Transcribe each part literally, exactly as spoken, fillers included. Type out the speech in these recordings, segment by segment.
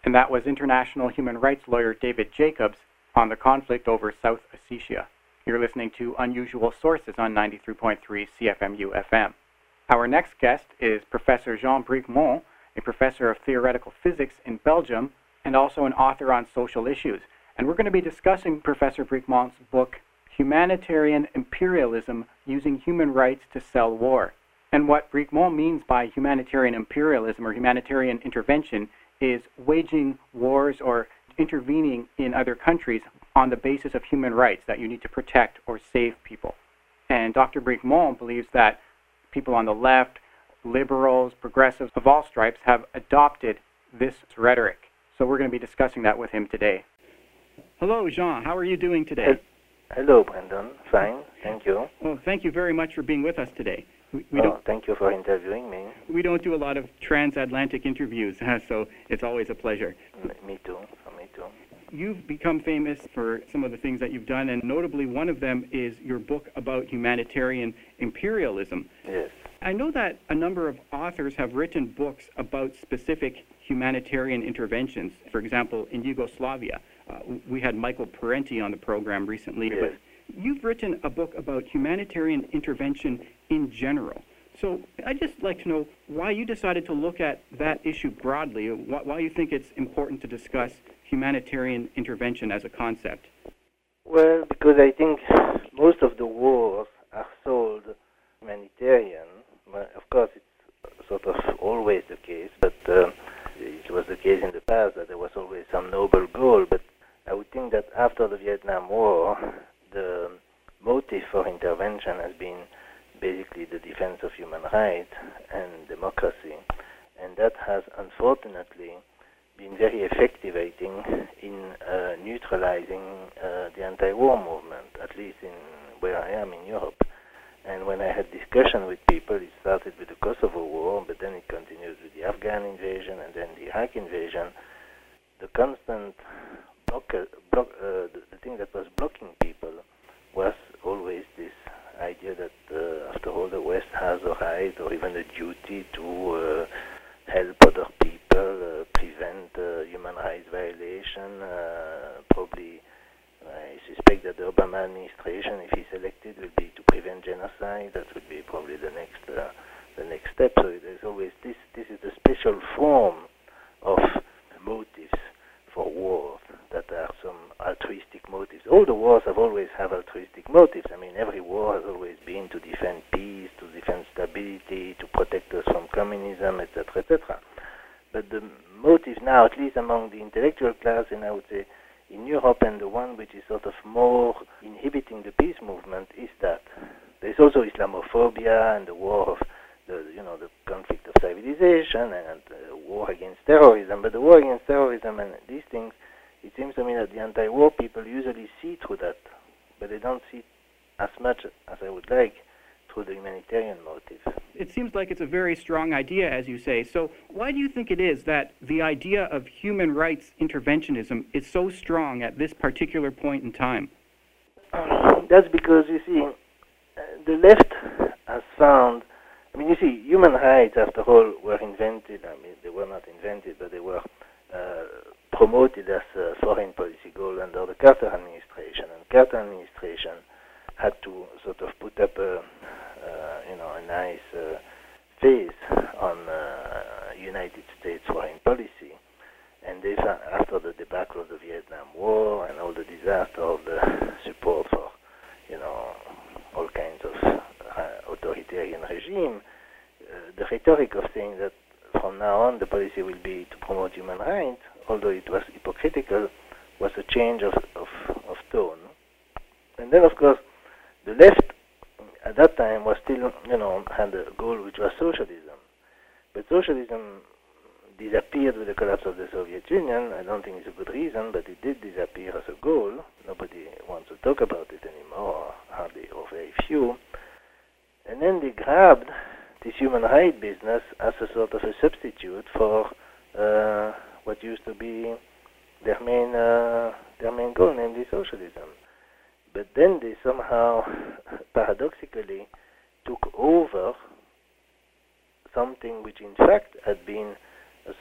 And that was international human rights lawyer David Jacobs on the conflict over South Ossetia. You're listening to Unusual Sources on ninety-three point three C F M U F M. Our next guest is Professor Jean Bricmont, a professor of theoretical physics in Belgium and also an author on social issues. And we're going to be discussing Professor Bricmont's book, Humanitarian Imperialism Using Human Rights to Sell War. And what Bricmont means by humanitarian imperialism or humanitarian intervention is waging wars or intervening in other countries on the basis of human rights that you need to protect or save people. And Doctor Bricmont believes that people on the left, liberals, progressives of all stripes have adopted this rhetoric. So we're going to be discussing that with him today. Hello, Jean. How are you doing today? Hello, Brendan. Fine. Thank you. Well, thank you very much for being with us today. We, we oh, don't, thank you for interviewing me. We don't do a lot of transatlantic interviews, so it's always a pleasure. Me too. Me too. You've become famous for some of the things that you've done, and notably one of them is your book about humanitarian imperialism. Yes. I know that a number of authors have written books about specific humanitarian interventions. For example, in Yugoslavia, uh, we had Michael Parenti on the program recently, yes. But you've written a book about humanitarian intervention in general. So I'd just like to know why you decided to look at that issue broadly, why, why you think it's important to discuss humanitarian intervention as a concept. Well, because I think most of the wars are sold humanitarian. Well, of course, it's sort of always the case, but uh, it was the case in the past that there was always some noble goal. But I would think that after the Vietnam War, the motive for intervention has been basically the defense of human rights and democracy. And that has unfortunately been very effective, I think, in uh, neutralizing uh, the anti-war movement, at least in where I am in Europe. And when I had discussion with people, it started with the Kosovo War, but then it continued with the Afghan invasion and then the Iraq invasion. The constant block, block uh, the, the thing that was blocking people was always this idea that, uh, after all, the West has a right or even a duty to uh, help other people, uh, prevent uh, human rights violation. Uh, probably, I suspect that the Obama administration, if he's elected, will be to prevent genocide. That would be probably the next, uh, the next step. So there's always this. This is the special form of motives for wars that are some altruistic motives. All the wars have always have altruistic motives. I mean, every war has always been to defend peace, to defend stability, to protect us from communism, et cetera, et cetera. But the motive now, at least among the intellectual class, and I would say in Europe, and the one which is sort of more inhibiting the peace movement, is that there's also Islamophobia and the war of the, you know, the conflict of civilization and uh, war against terrorism. But the war against terrorism and these things, it seems to me that the anti-war people usually see through that, but they don't see as much as I would like through the humanitarian motive. It seems like it's a very strong idea, as you say. So why do you think it is that the idea of human rights interventionism is so strong at this particular point in time? That's because, you see, uh, the left has found, I mean, you see, human rights, after all, were invented. I mean, they were not invented, but they were uh, promoted as a foreign policy goal under the Carter administration. And Carter administration had to sort of put up a, uh, you know, a nice uh, face on uh, United States foreign policy. And they, after the debacle of the Vietnam War and all the disaster of the support for, you know, all kinds of uh, authoritarian regime, uh, the rhetoric of saying that from now on the policy will be to promote human rights, although it was hypocritical, was a change of, of, of tone. And then, of course, the left at that time was still, you know, had a goal which was socialism. But socialism disappeared with the collapse of the Soviet Union. I don't think it's a good reason, but it did disappear as a goal. Nobody wants to talk about it anymore, or hardly, or very few. And then they grabbed this human rights business as a sort of a substitute for uh, what used to be their main, uh, their main goal, namely socialism. But then they somehow, paradoxically, took over something which in fact had been a sort of a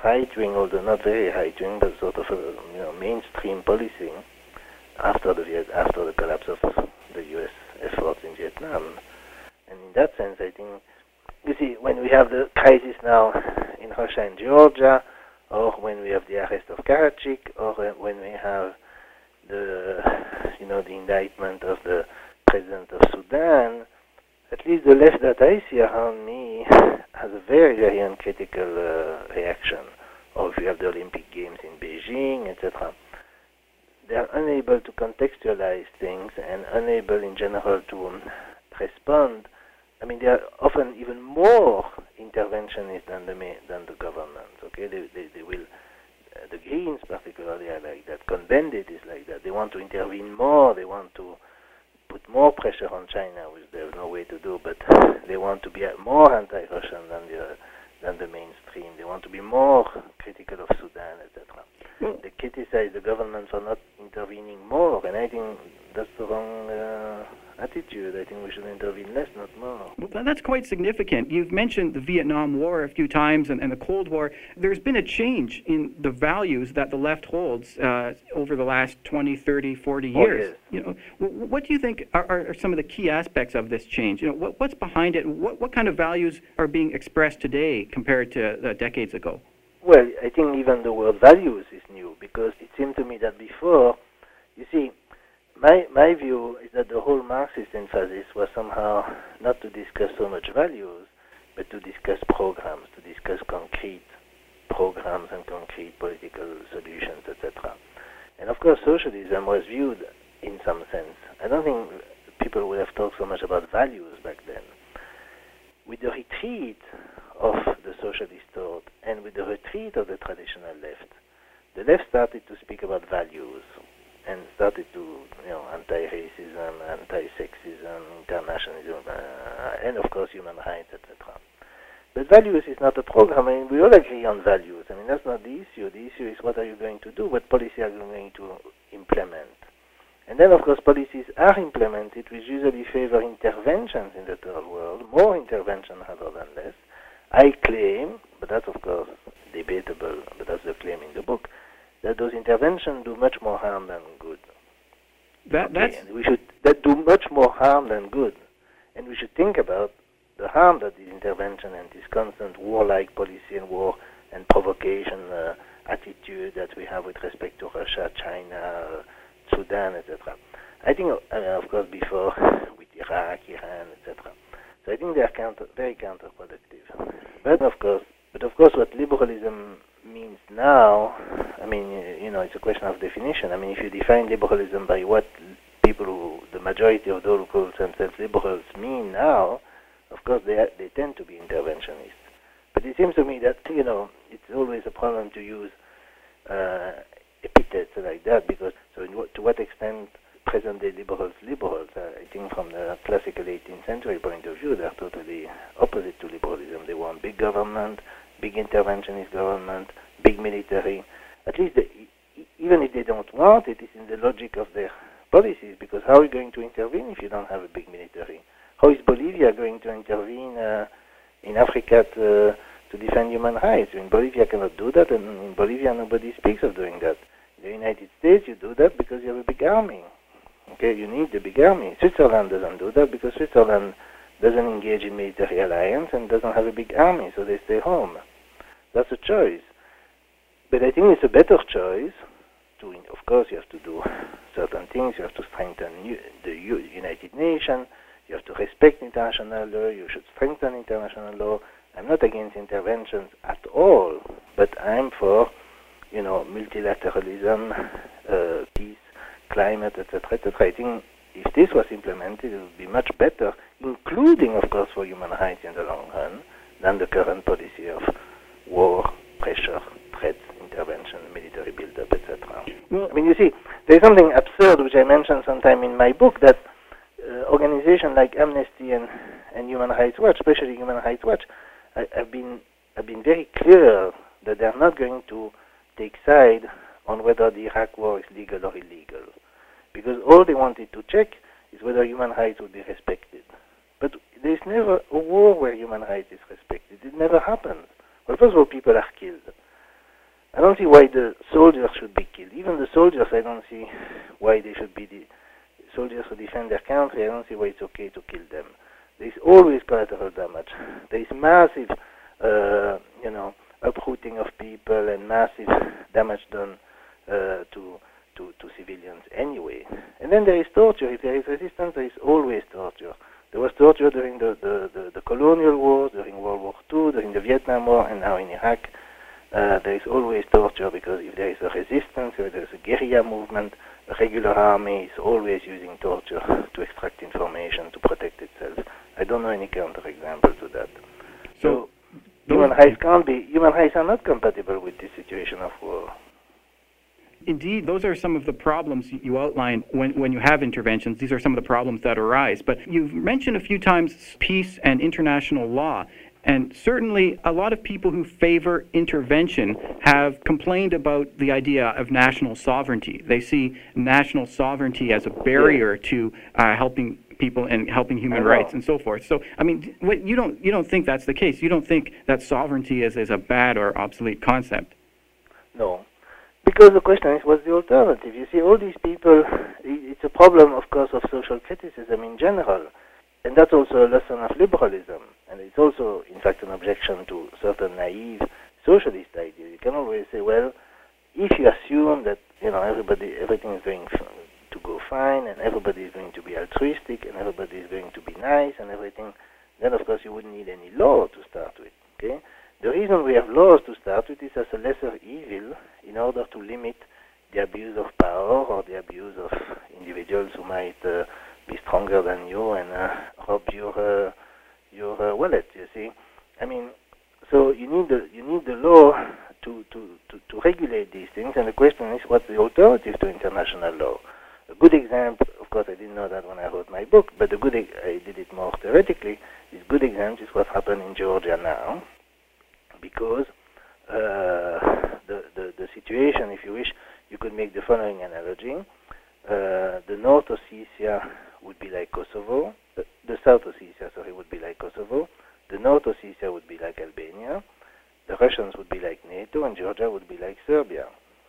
right-wing, although not very right-wing, but sort of a you know, mainstream policing after the Viet- after the collapse of the U S efforts in Vietnam. And in that sense, I think, you see, when we have the crisis now in Russia and Georgia, or when we have the arrest of Karadzic, or when we have the, you know, the indictment of the president of Sudan, at least the left that I see around me has a very, very uncritical uh, reaction. Or if you have the Olympic Games in Beijing, et cetera, they are unable to contextualize things and unable in general to um, respond. I mean, they are often even more interventionist than the ma- than the government. Okay, they they, they will. Uh, the Greens particularly are like that. Cohn-Bendit is like that. They want to intervene more. They want to put more pressure on China, which there's no way to do. But they want to be more anti-Russian than the than the mainstream. They want to be more critical of Sudan, et cetera. Well, they criticize the government for not intervening more, and I think that's the wrong uh, attitude. I think we should intervene less, not more. Well, that's quite significant. You've mentioned the Vietnam War a few times and, and the Cold War. There's been a change in the values that the left holds uh, over the last twenty, thirty, forty years. Oh, yes. You know, what do you think are, are some of the key aspects of this change? You know, what, what's behind it? What, what kind of values are being expressed today compared to uh, decades ago? Well, I think even the word values is new, because it seemed to me that before, you see, my my view is that the whole Marxist emphasis was somehow not to discuss so much values, but to discuss programs, to discuss concrete programs and concrete political solutions, et cetera. And of course, socialism was viewed in some sense. I don't think people would have talked so much about values back then. With the retreat of the socialist thought and with the retreat of the traditional left, the left started to speak about values and started to, you know, anti-racism, anti-sexism, internationalism, uh, and of course human rights, et cetera. But values is not a program. I mean, we all agree on values. I mean, that's not the issue. The issue is what are you going to do, what policy are you going to implement. And then, of course, policies are implemented which usually favor interventions in the third world, more intervention rather than less. I claim, but that's of course debatable, but that's the claim in the book, that those interventions do much more harm than good. That, okay, that's... and we should that do much more harm than good, and we should think about the harm that this intervention and this constant warlike policy and war and provocation uh, attitude that we have with respect to Russia, China, uh, Sudan, et cetera. I think, uh, of course, before with Iraq, Iran, et cetera. So I think they are counter, very counterproductive. But of course, but of course, what liberalism means now, I mean, you know, it's a question of definition. I mean, if you define liberalism by what people who, the majority of those who call themselves liberals mean now, of course, they are, they tend to be interventionists. But it seems to me that, you know, it's always a problem to use uh, epithets like that, because so in what, to what extent present-day liberals liberals? Uh, I think from the classical eighteenth century point of view, they're totally opposite to liberalism. They want big government, big interventionist government, big military. At least, they, even if they don't want it, it's in the logic of their policies, because how are you going to intervene if you don't have a big military? How is Bolivia going to intervene uh, in Africa to, to defend human rights? I mean, Bolivia cannot do that, and in Bolivia nobody speaks of doing that. In the United States, you do that because you have a big army. Okay, you need the big army. Switzerland doesn't do that because Switzerland doesn't engage in military alliance and doesn't have a big army, so they stay home. That's a choice. But I think it's a better choice to, of course, you have to do certain things. You have to strengthen the United Nations. You have to respect international law. You should strengthen international law. I'm not against interventions at all, but I'm for, you know, multilateralism, uh, peace, climate, et cetera, et cetera. I think if this was implemented, it would be much better, including, of course, for human rights in the long run, than the current policy of war, pressure, threats, intervention, military build-up, et cetera. Well, I mean, you see, there's something absurd which I mentioned sometime in my book, that uh, organizations like Amnesty and, and Human Rights Watch, especially Human Rights Watch, I, have been have been very clear that they're not going to take side on whether the Iraq war is legal or illegal, because all they wanted to check is whether human rights would be respected. But there's never a war where human rights is respected. It never happens. Well, first of all, people are killed. I don't see why the soldiers should be killed. Even the soldiers, I don't see why they should be the soldiers who defend their country. I don't see why it's okay to kill them. There is always collateral damage. There is massive, uh, you know, uprooting of people and massive damage done uh, to, to to civilians anyway. And then there is torture. If there is resistance, there is always torture. There was torture during the, the, the, the colonial wars, during World War Two, during the Vietnam War, and now in Iraq. Uh, there is always torture because if there is a resistance, if there is a guerrilla movement, a regular army is always using torture to extract information to protect itself. I don't know any counterexample to that. So, so human rights can't be. Human rights are not compatible with this situation of war. Indeed, those are some of the problems you outline when, when you have interventions. These are some of the problems that arise. But you've mentioned a few times peace and international law. And certainly a lot of people who favor intervention have complained about the idea of national sovereignty. They see national sovereignty as a barrier to uh, helping people and helping human rights and so forth. So, I mean, you don't, you don't think that's the case? You don't think that sovereignty is, is a bad or obsolete concept? No. Because the question is, what's the alternative? You see, all these people, it's a problem, of course, of social criticism in general. And that's also a lesson of liberalism. And it's also, in fact, an objection to certain naive socialist ideas. You can always say, well, if you assume that, you know, everybody, everything is going to go fine, and everybody is going to be altruistic, and everybody is going to be nice, and everything, then, of course, you wouldn't need any law to start with, okay? The reason we have laws to start with is as a lesser evil in order to limit the abuse of power or the abuse of individuals who might uh, be stronger than you and uh, rob your uh, your uh, wallet. You see, I mean, so you need the you need the law to, to, to, to regulate these things. And the question is, what's the alternative to international law? A good example, of course, I didn't know that when I wrote my book, but a good I did it more theoretically. This good example is what happened in Georgia now, because uh, the, the the situation, if you wish, you could make the following analogy. Uh, the North Ossetia would be like Kosovo. The, the South Ossetia, sorry, would be like Kosovo. The North Ossetia would be like Albania. The Russians would be like NATO, and Georgia would be like Serbia.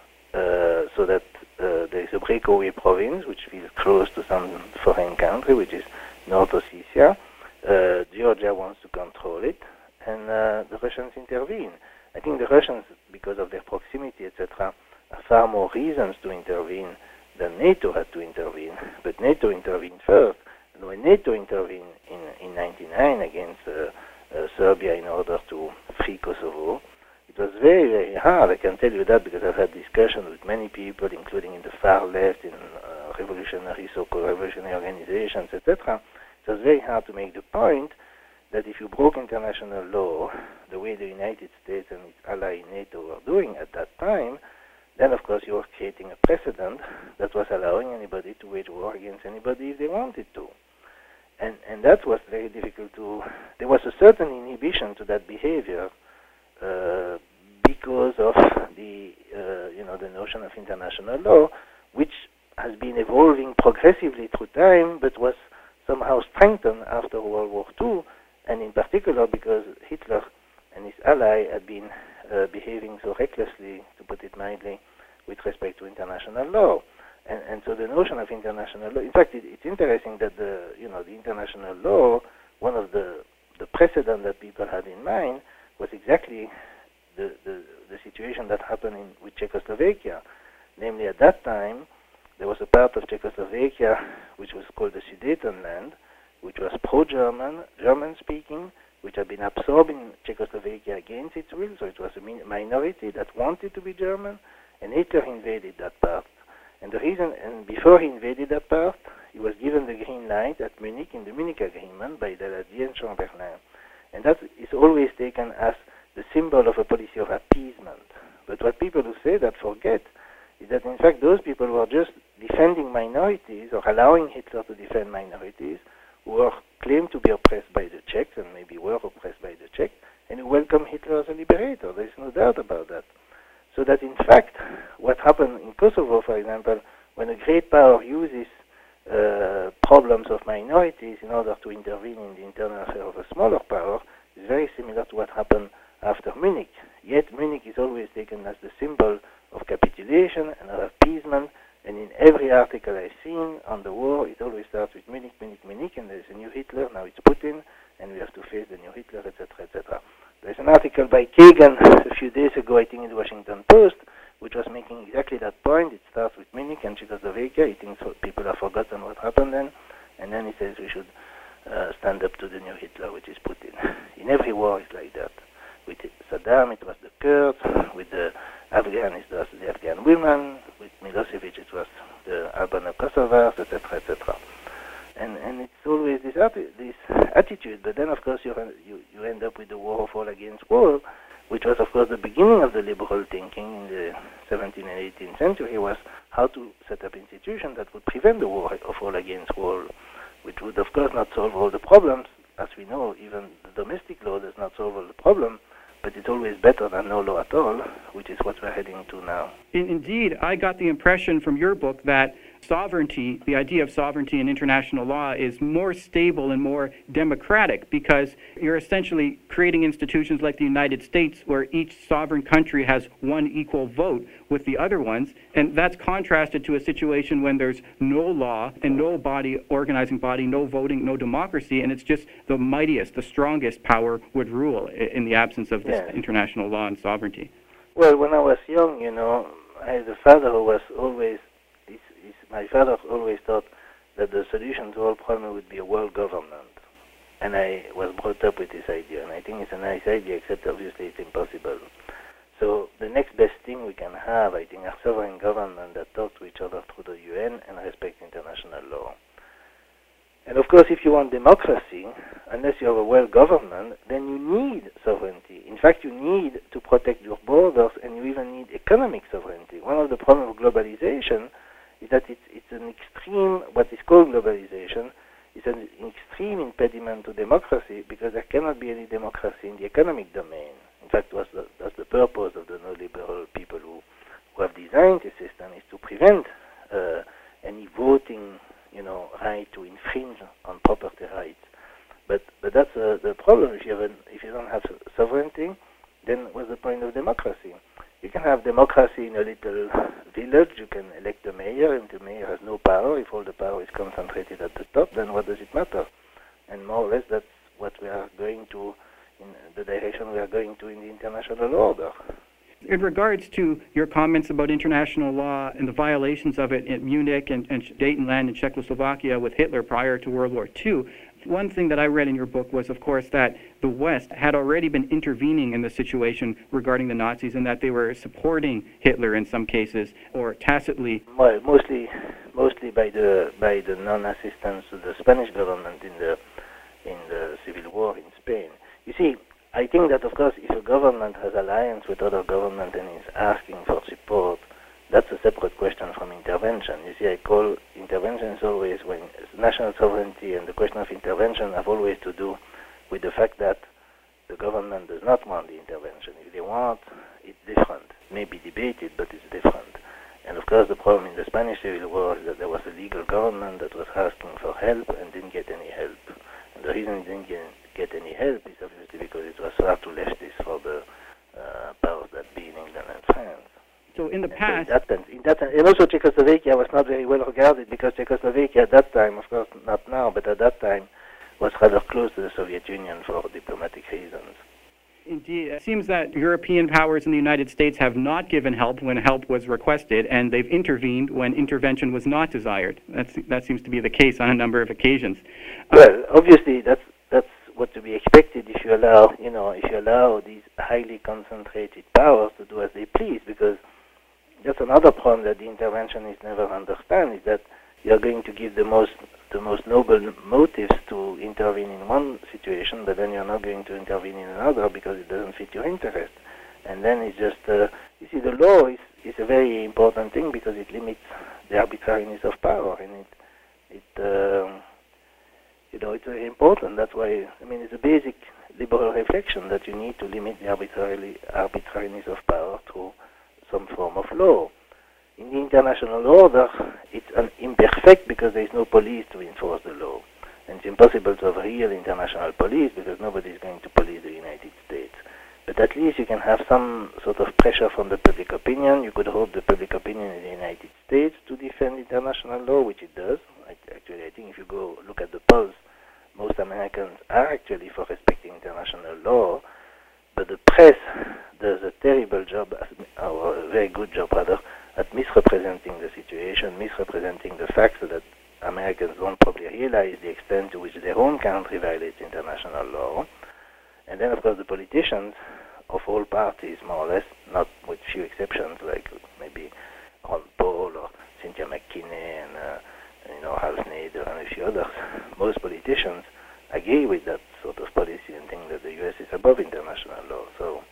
Uh, so that uh, there is a breakaway province which feels close to some foreign country, which is North Ossetia. Uh, Georgia wants to control it, and uh, the Russians intervene. I think the Russians, because of their proximity, et cetera, have far more reasons to intervene than NATO had to intervene. But NATO intervened first. And when NATO intervened in in ninety-nine against uh, uh, Serbia in order to free Kosovo, it was very, very hard. I can tell you that because I've had discussions with many people, including in the far left, in uh, revolutionary, so-called revolutionary organizations, et cetera. It was very hard to make the point that if you broke international law, the way the United States and its ally NATO were doing at that time, then of course you were creating a precedent that was allowing anybody to wage war against anybody if they wanted to. And and that was very difficult to, there was a certain inhibition to that behavior uh, because of the, uh, you know, the notion of international law, which has been evolving progressively through time, but was somehow strengthened after World War Two, and in particular because Hitler and his ally had been uh, behaving so recklessly, to put it mildly, with respect to international law. And, and so the notion of international law, in fact, it, it's interesting that the, you know, the international law, one of the, the precedent that people had in mind was exactly the, the, the situation that happened in, with Czechoslovakia. Namely, at that time, there was a part of Czechoslovakia which was called the Sudetenland, which was pro-German, German-speaking, which had been absorbed in Czechoslovakia against its will, so it was a min- minority that wanted to be German, and Hitler invaded that part. And the reason, and before he invaded that part, he was given the green light at Munich in the Munich Agreement by Daladier and Chamberlain. And that is always taken as the symbol of a policy of appeasement. But what people who say that forget is that in fact those people were just defending minorities or allowing Hitler to defend minorities who were claimed to be oppressed by the Czechs and maybe were oppressed by the Czechs, and who welcomed Hitler as a liberator. There is no doubt about that. So that in fact, what happened in Kosovo, for example, when a great power uses uh, problems of minorities in order to intervene in the internal affairs of a smaller power, is very similar to what happened after Munich. Yet Munich is always taken as the symbol of capitulation and of appeasement, and in every article I've seen on the war, it always starts with Munich, Munich, Munich, and there's a new Hitler, now it's Putin, and we have to face the new Hitler, et cetera, et cetera. There's an article by Kagan a few days ago, I think in the Washington Post, which was making exactly that point. It starts with Munich and Czechoslovakia. He thinks people have forgotten what happened then, and then he says we should uh, stand up to the new Hitler, which is Putin. In every war, it's like that. With Saddam, it was the Kurds. With the Afghan, it was the Afghan women. With Milosevic, it was the Albano-Kosovars, et cetera, et cetera. And and it's always this this attitude. But then, of course, you you you end up with the war of all against war, which was, of course, the beginning of the liberal thinking in the seventeenth and eighteenth century, was how to set up institutions that would prevent the war of all against war, which would, of course, not solve all the problems. As we know, even the domestic law does not solve all the problem, but it's always better than no law at all, which is what we're heading to now. Indeed, I got the impression from your book that sovereignty, the idea of sovereignty in international law, is more stable and more democratic because you're essentially creating institutions like the United States where each sovereign country has one equal vote with the other ones, and that's contrasted to a situation when there's no law and no body, organizing body, no voting, no democracy, and it's just the mightiest, the strongest power would rule in the absence of this yeah. international law and sovereignty. Well, when I was young, you know, I had a father who was always My father always thought that the solution to all problems would be a world government. And I was brought up with this idea, and I think it's a nice idea, except obviously it's impossible. So the next best thing we can have, I think, are sovereign governments that talk to each other through the U N and respect international law. And of course, if you want democracy, unless you have a world government, then you need sovereignty. In fact, you need to protect your borders, and you even need economic sovereignty. One of the problems of globalization is that it's, it's an extreme, what is called globalization, is an extreme impediment to democracy because there cannot be any democracy in the economic domain. In fact, that's the, that's the purpose of the neoliberal people who, who have designed the system, is to prevent uh, any voting, you know, right to infringe on property rights. But but that's uh, the problem. If you have an, if you don't have sovereignty, then what's the point of democracy? You can have democracy in a little village. You can elect a mayor, and the mayor has no power. If all the power is concentrated at the top, then what does it matter? And more or less, that's what we are going to, in the direction we are going to in the international order. In regards to your comments about international law and the violations of it in Munich and, and Sudetenland and Czechoslovakia with Hitler prior to World War Two, one thing that I read in your book was, of course, that the West had already been intervening in the situation regarding the Nazis and that they were supporting Hitler in some cases, or tacitly. Well, mostly, mostly by the by the non-assistance to the Spanish government in the in the civil war in Spain. You see, I think that, of course, if a government has alliance with other government and is asking for support, that's a separate question from intervention. You see, I call intervention is always when national sovereignty and the question of intervention have always to do with the fact that the government does not want the intervention. If they want, it's different. It may be debated, but it's different. And of course, the problem in the Spanish Civil War is that there was a legal government that was asking for help and didn't get any help. And the reason it didn't get, get any help is obviously because it was far too leftist for the uh, powers that be in England and France. So in the and past, so in that sense, in that sense, and also Czechoslovakia was not very well regarded because Czechoslovakia at that time, of course not now, but at that time, was rather close to the Soviet Union for diplomatic reasons. Indeed, it seems that European powers in the United States have not given help when help was requested, and they've intervened when intervention was not desired. That's, that seems to be the case on a number of occasions. Well, obviously, that's that's what to be expected if you allow, you know, if you allow these highly concentrated powers to do as they please, because that's another problem that the interventionists never understand, is that you're going to give the most the most noble motives to intervene in one situation, but then you're not going to intervene in another because it doesn't fit your interest. And then it's just, uh, you see, the law is, is a very important thing because it limits the arbitrariness of power, and it, it uh, you know, it's very important. That's why, I mean, it's a basic liberal reflection that you need to limit the arbitrarily, arbitrariness of power through some form of law. In the international order, it's an imperfect because there is no police to enforce the law. And it's impossible to have a real international police because nobody is going to police the United States. But at least you can have some sort of pressure from the public opinion. You could hope the public opinion in the United States to defend international law, which it does. I, actually, I think if you go look at the polls, most Americans are actually for respecting international law. But the press does a terrible job, or a very good job rather, at misrepresenting the situation, misrepresenting the facts, so that Americans don't probably realize the extent to which their own country violates international law. And then, of course, the politicians of all parties, more or less, not with few exceptions, like maybe Ron Paul or Cynthia McKinney and uh, you know Hal Snyder and a few others, most politicians agree with that sort of policy and think that the U S is above international law. So,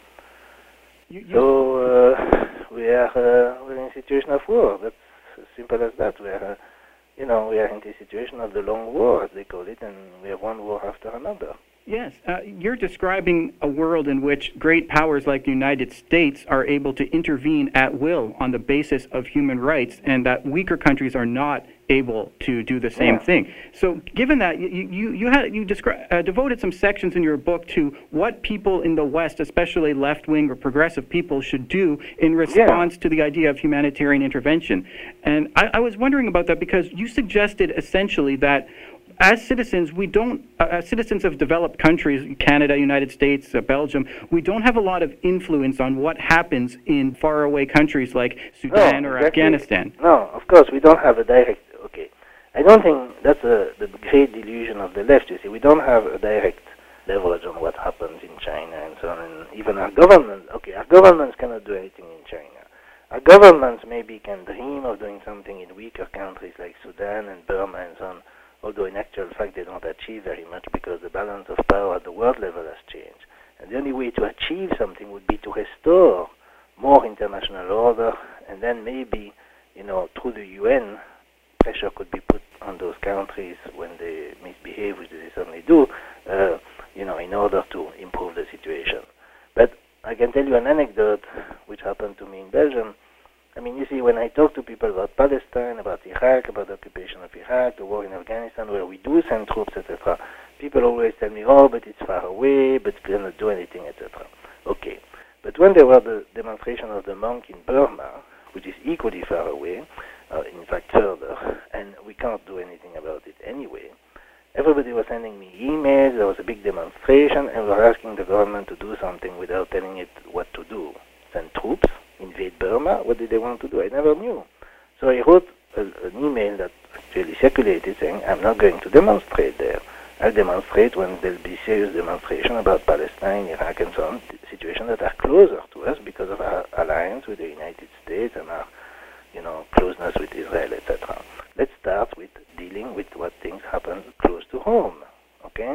you, you so uh, we are uh, we're in a situation of war. That's as simple as that. We are, uh, you know, we are in the situation of the long war, as they call it, and we have one war after another. Yes, uh, you're describing a world in which great powers like the United States are able to intervene at will on the basis of human rights, and that weaker countries are not able to do the same yeah. thing. So, given that, you you you had you descri- uh, devoted some sections in your book to what people in the West, especially left-wing or progressive people, should do in response yeah. to the idea of humanitarian intervention. And I, I was wondering about that because you suggested essentially that, as citizens, we don't, uh, as citizens of developed countries, Canada, United States, uh, Belgium, we don't have a lot of influence on what happens in faraway countries like Sudan no, or exactly. Afghanistan. No, of course, we don't have a direct, okay. I don't think that's a, the great delusion of the left, you see. We don't have a direct leverage on what happens in China and so on. And even our government, okay, our governments cannot do anything in China. Our governments maybe can dream of doing something in weaker countries like Sudan and Burma and so on, although in actual fact they don't achieve very much because the balance of power at the world level has changed. And the only way to achieve something would be to restore more international order, and then maybe, you know, through the U N, pressure could be put on those countries when they misbehave, which they certainly do, uh, you know, in order to improve the situation. But I can tell you an anecdote which happened to me in Belgium. I mean, you see, when I talk to people about Palestine, about Iraq, about the occupation of Iraq, the war in Afghanistan, where we do send troops, et cetera, people always tell me, oh, but it's far away, but we cannot do anything, et cetera. Okay. But when there were the demonstration of the monk in Burma, which is equally far away, uh, in fact further, and we can't do anything about it anyway, everybody was sending me emails, there was a big demonstration, and we were asking the government to do something without telling it what to do. Send troops, invade Burma, what did they want to do? I never knew. So I wrote a, an email that actually circulated saying, I'm not going to demonstrate there. I'll demonstrate when there'll be serious demonstration about Palestine, Iraq, and so on, situations that are closer to us because of our alliance with the United States and our, you know, closeness with Israel, et cetera. Let's start with dealing with what things happen close to home, okay?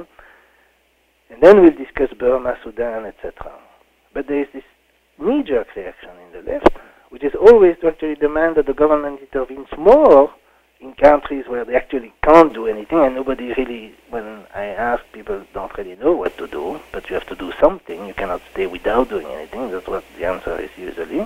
And then we'll discuss Burma, Sudan, et cetera. But there is this knee-jerk reaction in the left, which is always to actually demand that the government intervenes more in countries where they actually can't do anything, and nobody really, when I ask, people don't really know what to do, but you have to do something. You cannot stay without doing anything. That's what the answer is usually.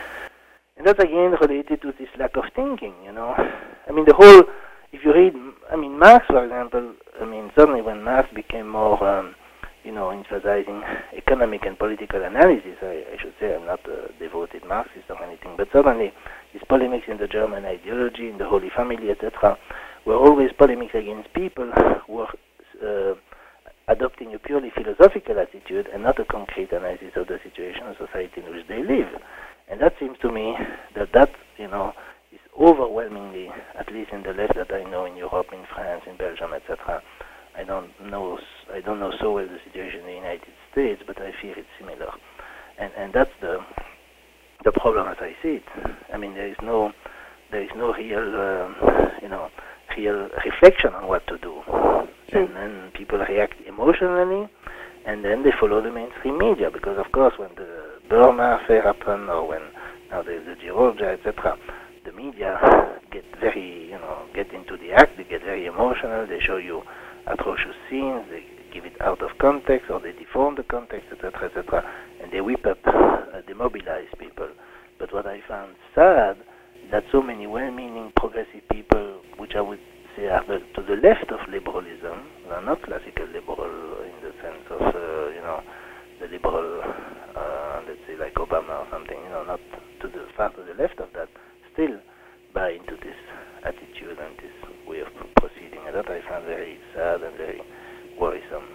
And that's again related to this lack of thinking, you know. I mean, the whole, if you read, I mean, Marx, for example, I mean, certainly when Marx became more, um, you know, emphasizing economic and political analysis, I, I should say I'm not a devoted Marxist or anything, but certainly his polemics in the German ideology, in the Holy Family, et cetera, were always polemics against people who were uh, adopting a purely philosophical attitude and not a concrete analysis of the situation of society in which they live. And that seems to me that that, you know, is overwhelmingly, at least in the left that I know in Europe, in France, in Belgium, et cetera. I don't know. I don't know so well the situation in the United States, but I fear it's similar. And and that's the the problem as I see it. I mean, there is no there is no real um, you know real reflection on what to do, and then people react emotionally, and then they follow the mainstream media because, of course, when the Burma affair happened, or when now there's the Georgia, et cetera, the media get very you know get into the act. They get very emotional. They show you atrocious scenes, they give it out of context, or they deform the context, et cetera, et cetera, and they whip up, uh, demobilize people. But what I found sad is that so many well-meaning progressive people, which I would say are the, to the left of liberalism, are not classical liberal in the sense of, uh, you know, the liberal uh, let's say like Obama or something, you know, not to the far to the left of that, still buy into this attitude and this way of proceeding. And that I find very sad and very worrisome.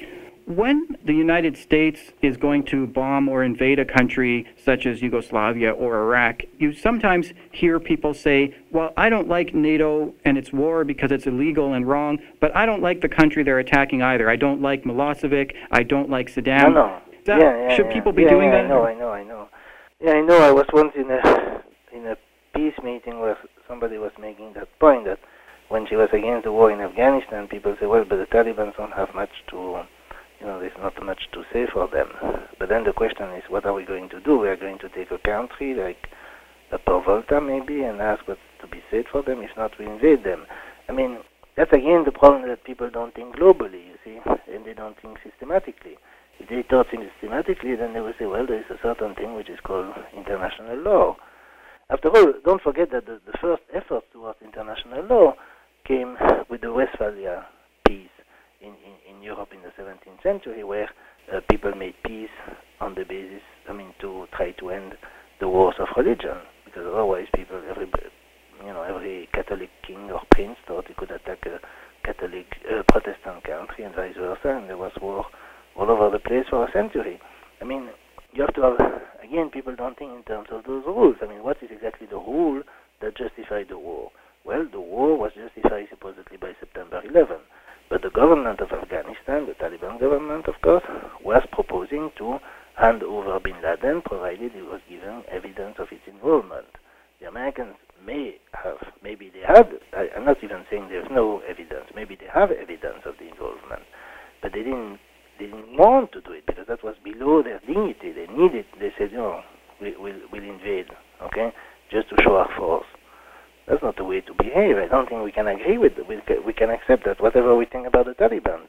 When the United States is going to bomb or invade a country such as Yugoslavia or Iraq, you sometimes hear people say, well, I don't like NATO and its war because it's illegal and wrong, but I don't like the country they're attacking either. I don't like Milosevic. I don't like Saddam. No, no. That, yeah, yeah, should yeah. people be yeah, doing yeah, that? I know, I know, I know. Yeah, I know. I was once in a in a peace meeting where somebody was making that point that when she was against the war in Afghanistan, people say, well, but the Taliban don't have much to... You know, there's not much to say for them. But then the question is, what are we going to do? We are going to take a country like Upper Volta maybe and ask what's to be said for them. If not, we invade them. I mean, that's again the problem that people don't think globally, you see, and they don't think systematically. If they thought systematically, then they would say, well, there is a certain thing which is called international law. After all, don't forget that the, the first effort towards international law came with the Westphalia peace. In, in, in Europe in the seventeenth century, where uh, people made peace on the basis, I mean, to try to end the wars of religion, because otherwise people, every, you know, every Catholic king or prince thought he could attack a Catholic uh, Protestant country and vice versa, and there was war all over the place for a century. I mean, you have to have, again, people don't think in terms of those rules. I mean, what is exactly the rule that justified the war? Well, the war was justified supposedly by September eleventh. But the government of Afghanistan, the Taliban government, of course, was proposing to hand over bin Laden, provided he was given evidence of its involvement. The Americans may have, maybe they had, I, I'm not even saying there's no evidence, maybe they have evidence of the involvement, but they didn't, they didn't want to do it because that was below their dignity. They needed, they said, you know, we, we'll, we'll invade, okay, just to show our force. That's not the way to behave. I don't think we can agree with it. We, we can accept that, whatever we think about the Taliban.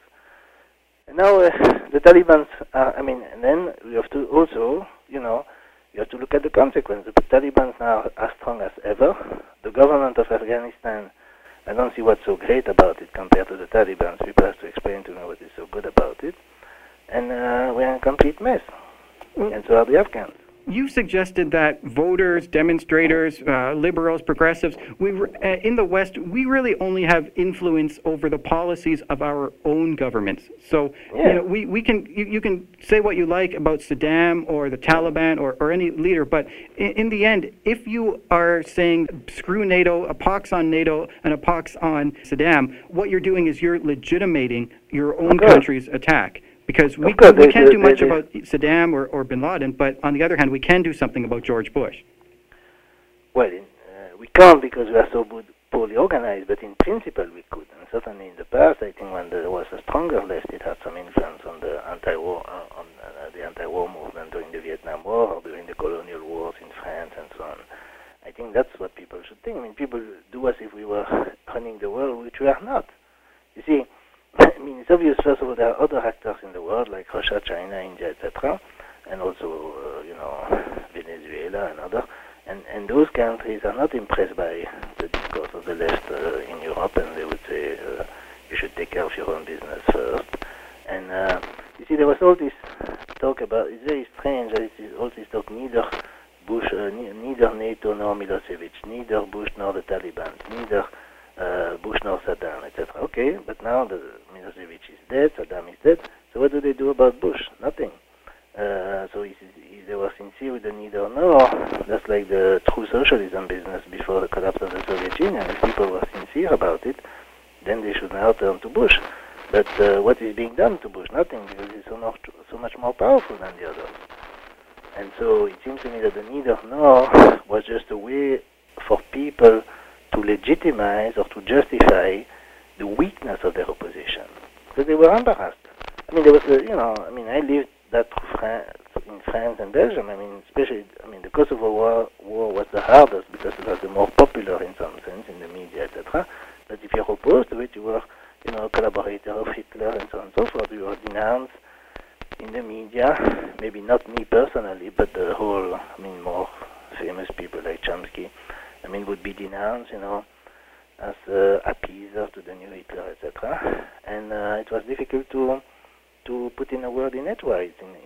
And now uh, the Taliban, are, I mean, and then we have to also, you know, you have to look at the consequences. The Taliban now are strong as ever. The government of Afghanistan, I don't see what's so great about it compared to the Taliban. People have to explain to me what is so good about it. And uh, we're in a complete mess. Mm. And so are the Afghans. You suggested that voters, demonstrators, uh, liberals, progressives, we uh, in the West, we really only have influence over the policies of our own governments. So, yeah. you know, we, we can you, you can say what you like about Saddam or the Taliban or, or any leader, but in, in the end, if you are saying screw NATO, a pox on NATO and a pox on Saddam, what you're doing is you're legitimating your own country's attack. Because we, course, we they, can't they, do much they, about Saddam or, or bin Laden, but on the other hand, we can do something about George Bush. Well, in, uh, we can't because we are so good, poorly organized, but in principle we could. And certainly in the past, I think when there was a stronger left, it had some influence on the anti-war, uh, on uh, the anti-war movement during the Vietnam War or during the colonial wars in France and so on. I think that's what people should think. I mean, people do as if we were running the world, which we are not. You see, I mean, it's obvious, first of all, there are other actors in the world, like Russia, China, India, et cetera, and also, uh, you know, Venezuela and other. And, and those countries are not impressed by the discourse of the left uh, in Europe, and they would say, uh, you should take care of your own business first. And, uh, you see, there was all this talk about, it's very strange, that it is all this talk, neither Bush, uh, neither NATO nor Milosevic, neither Bush nor the Taliban, neither Uh, Bush nor Saddam, et cetera. Okay, but now the Milosevic is dead, Saddam is dead. So what do they do about Bush? Nothing. Uh, so if, if they were sincere with the neither nor, that's like the true socialism business before the collapse of the Soviet Union. If people were sincere about it, then they should now turn to Bush. But uh, what is being done to Bush? Nothing, because he's so much, so much more powerful than the others. And so it seems to me that the neither nor was just a way for people to legitimize or to justify the weakness of their opposition, because they were embarrassed. I mean, there was, a, you know, I mean, I lived that France, in France and Belgium. I mean, especially, I mean, the Kosovo War, war was the hardest because it was the more popular in some sense in the media, et cetera. But if you're opposed to it, you were, you know, a collaborator of Hitler and so on and so forth. You were denounced in the media, maybe not me personally, but the whole, I mean, more famous people like Chomsky, I mean, would be denounced, you know, as uh, appeaser to the new Hitler, et cetera. And uh, it was difficult to to put in a word in edgewise in, in, in this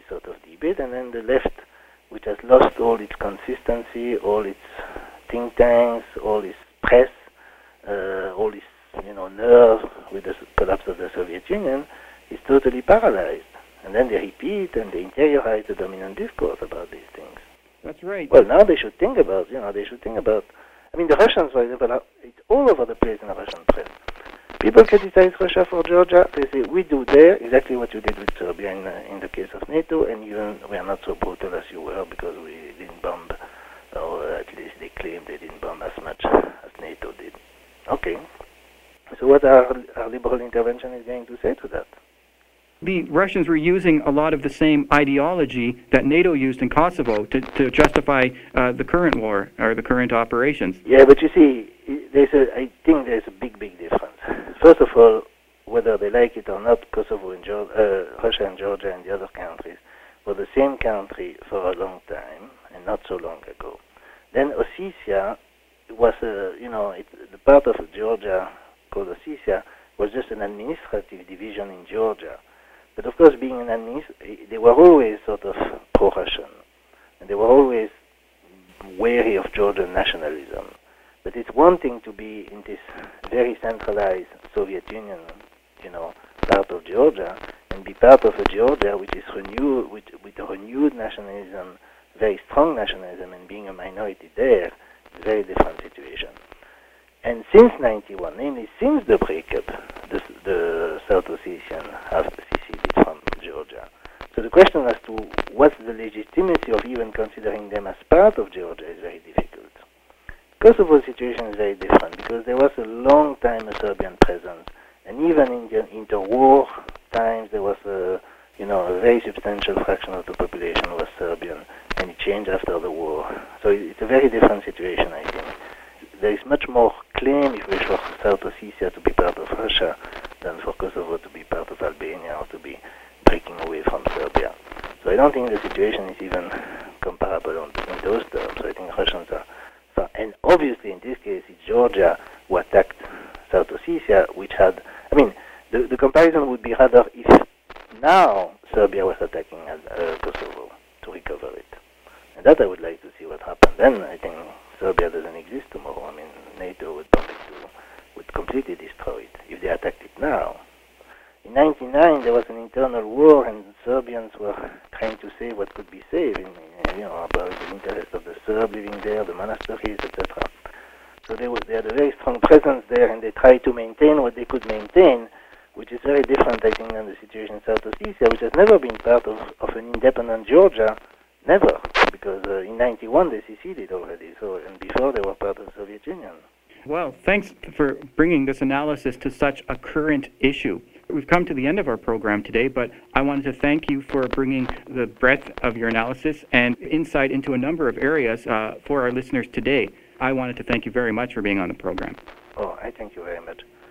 sort of debate, and then the left, which has lost all its consistency, all its think tanks, all its press, uh, all its you know nerve with the collapse of the Soviet Union, is totally paralyzed. And then they repeat and they interiorize the dominant discourse about these things. That's right. Well, now they should think about, you know, they should think about, I mean, the Russians, for example, are, it's all over the place in the Russian press. People criticize Russia for Georgia. They say, we do there exactly what you did with Serbia in, uh, in the case of NATO, and even we are not so brutal as you were because we didn't bomb, or at least they claim they didn't bomb as much as NATO did. Okay. So what our, our liberal intervention is going to say to that? The Russians were using a lot of the same ideology that NATO used in Kosovo to, to justify uh, the current war or the current operations. Yeah, but you see, there's a, I think there's a big, big difference. First of all, whether they like it or not, Kosovo and Georgia, uh, Russia and Georgia and the other countries were the same country for a long time and not so long ago. Then Ossetia was, a, you know, it, the part of Georgia called Ossetia was just an administrative division in Georgia. But of course, being an administ- they were always sort of pro-Russian, and they were always wary of Georgian nationalism. But it's one thing to be in this very centralized Soviet Union, you know, part of Georgia, and be part of a Georgia which is renewed with, with a renewed nationalism, very strong nationalism, and being a minority there, is a very different situation. And since ninety-one, namely since the breakup, the, the South Ossetians have seceded from Georgia. So the question as to what's the legitimacy of even considering them as part of Georgia is very difficult. Kosovo's situation is very different because there was a long time a Serbian presence, and even in the interwar times there was a, you know, a very substantial fraction of the population was Serbian, and it changed after the war. So it's a very different situation, I think. There is much more claim, if we wish, for South Ossetia to be part of Russia than for Kosovo to be part of Albania or to be breaking away from Serbia. So I don't think the situation is even comparable on, in those terms. So I think Russians are, so, and obviously in this case it's Georgia who attacked South Ossetia, which had, I mean, the, the comparison would be rather if now Serbia was attacking uh, Kosovo to recover it. And that I would like to see what happened. Then I think Serbia doesn't exist tomorrow. I mean, NATO would bomb it to, would completely destroy it if they attacked it now. In ninety-nine, there was an internal war, and Serbians were trying to save what could be saved, in, you know, about the interest of the Serb living there, the monasteries, et cetera. So they, were, they had a very strong presence there, and they tried to maintain what they could maintain, which is very different, I think, than the situation in South Ossetia, which has never been part of, of an independent Georgia. Never, because uh, in ninety-one they seceded already, so, and before they were part of the Soviet Union. Well, thanks for bringing this analysis to such a current issue. We've come to the end of our program today, but I wanted to thank you for bringing the breadth of your analysis and insight into a number of areas uh, for our listeners today. I wanted to thank you very much for being on the program. Oh, I thank you very much.